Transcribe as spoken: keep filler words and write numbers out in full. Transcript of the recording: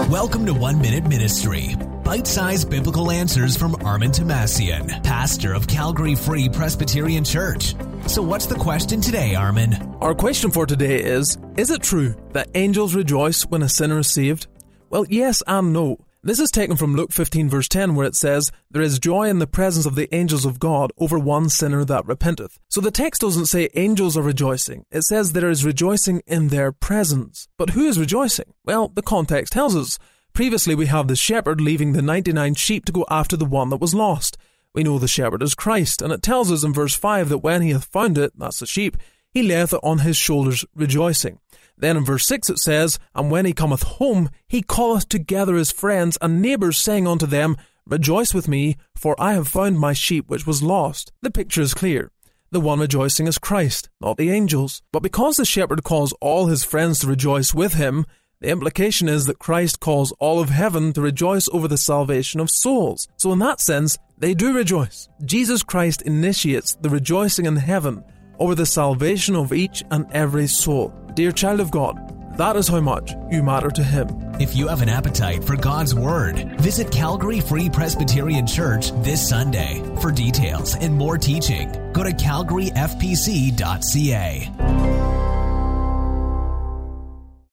Welcome to One Minute Ministry. Bite-sized biblical answers from Armin Tomasian, pastor of Calgary Free Presbyterian Church. So what's the question today, Armin? Our question for today is, is it true that angels rejoice when a sinner is saved? Well, yes and no. This is taken from Luke fifteen verse ten, where it says, "There is joy in the presence of the angels of God over one sinner that repenteth." So the text doesn't say angels are rejoicing. It says there is rejoicing in their presence. But who is rejoicing? Well, the context tells us. Previously, we have the shepherd leaving the ninety-nine sheep to go after the one that was lost. We know the shepherd is Christ, and it tells us in verse five that when he hath found it, that's the sheep, he layeth it on his shoulders rejoicing. Then in verse six it says, "And when he cometh home, he calleth together his friends and neighbours, saying unto them, Rejoice with me, for I have found my sheep which was lost." The picture is clear. The one rejoicing is Christ, not the angels. But because the shepherd calls all his friends to rejoice with him, the implication is that Christ calls all of heaven to rejoice over the salvation of souls. So in that sense, they do rejoice. Jesus Christ initiates the rejoicing in heaven over the salvation of each and every soul. Dear child of God, that is how much you matter to Him. If you have an appetite for God's Word, visit Calgary Free Presbyterian Church this Sunday. For details and more teaching, go to calgary f p c dot c a.